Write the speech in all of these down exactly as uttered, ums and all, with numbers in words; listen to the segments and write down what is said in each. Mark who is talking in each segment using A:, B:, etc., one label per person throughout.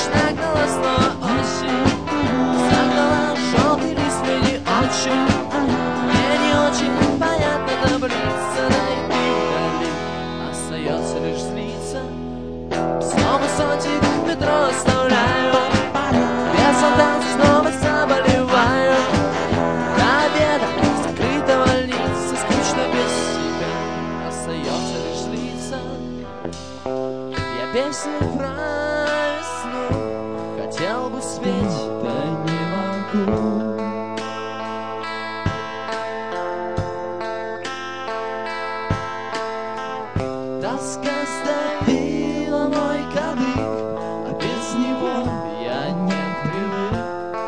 A: слышно голос, но осень загнала желтый лист, мне не очень, мне не очень понятно таблица, да и вдали остается лишь злиться. Снова зонтик в метро оставляю, без фантазий снова заболеваю. До обеда закрыта больница, скучно без тебя, остается лишь злиться. Я песню про весну хотел бы спеть, да не могу. Тоска сдавила мой кадык, а без него я не привык.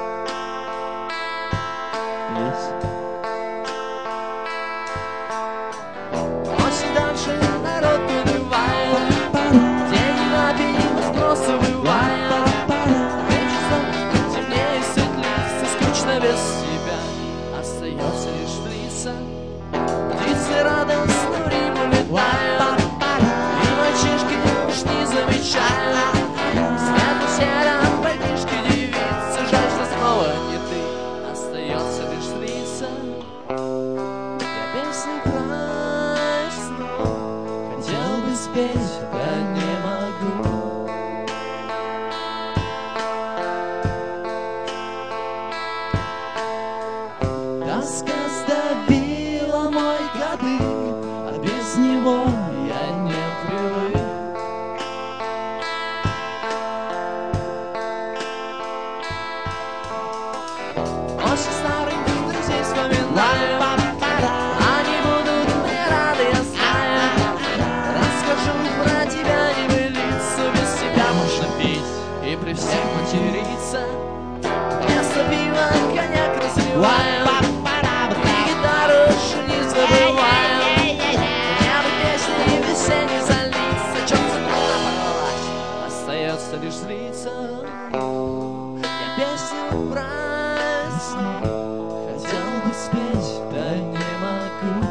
A: Осень дальше народ унывает, деньги на пиво просто бывает. Вечер темнее светлится, скучно без тебя, остается лишь злиться. Птицы радостно Риму летают, и мальчишки уж не замечают. Светло-сером пальтишке девица, жаль, что снова не ты, остается лишь злиться. Я песню про весну хотел бы спеть, да не могу. Тоска сдавила мой кадык, а без него я не привык. Очень старых друзей вспоминаю, они будут мне рады, я знаю. Расскажу про тебя небылицу, без тебя можно пить и при всех материться. Вместо пива коньяк разливаю, и гитару уж не забываю. Мне бы песни весенней залиться, чем запала, остается лишь злиться. Я песню про весну хотел бы спеть, да не могу.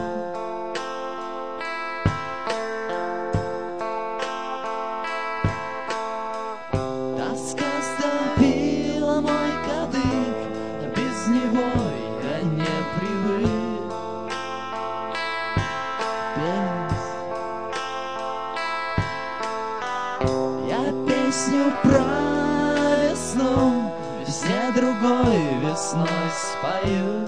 A: Тоска сдавила мой кадык, а без него я не привык. Без... Я песню про весну весне другой весной спою.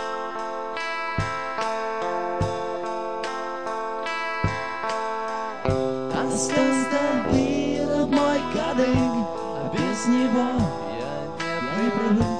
A: Тоска сдавила мой кадык, а без него я не привык.